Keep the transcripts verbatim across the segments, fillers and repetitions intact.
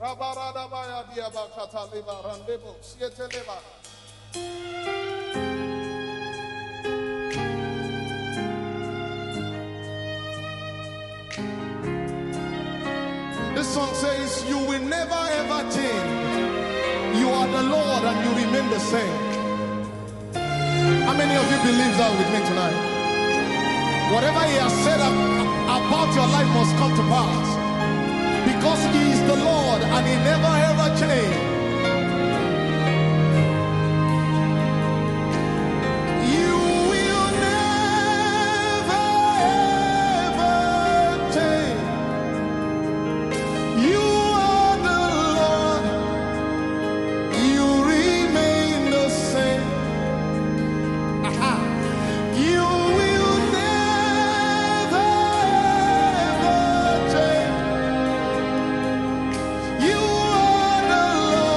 This song says, you will never ever change. You are the Lord and you remain the same. How many of you believe that with me tonight? Whatever he has said about your life must come to pass. Because he is the Lord and he never ever changed. You are the Lord.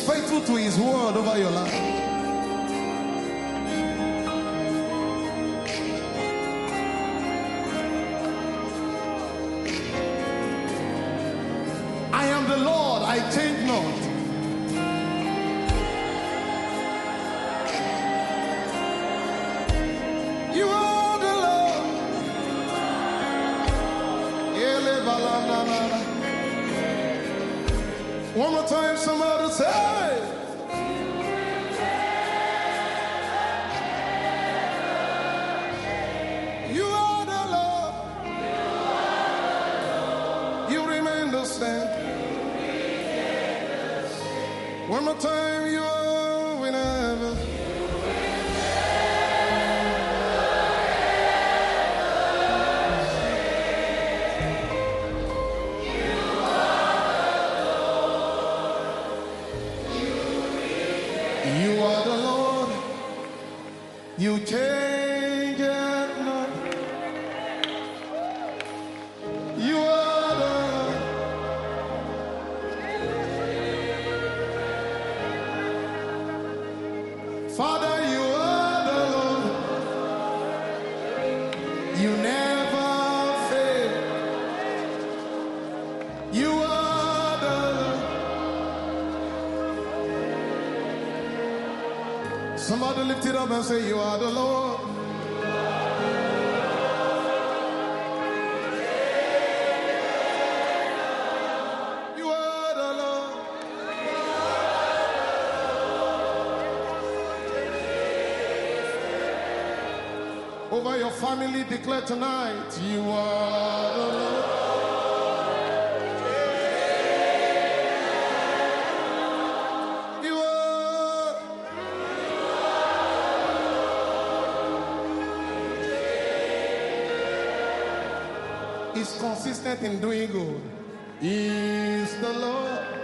faithful to his word over your life. I am the Lord, I change not. You are the Lord. One more time, somebody say. You are the Lord. You remain the same. One more time, you are whenever. You are the Lord, you change it not. You are the Lord. Father, you are the Lord. You never fail. You are the Lord. Somebody lift it up and say, you are the Lord. You are the Lord. Over your family, declare tonight, you are the Lord. You are. He's consistent in doing good. He's the Lord.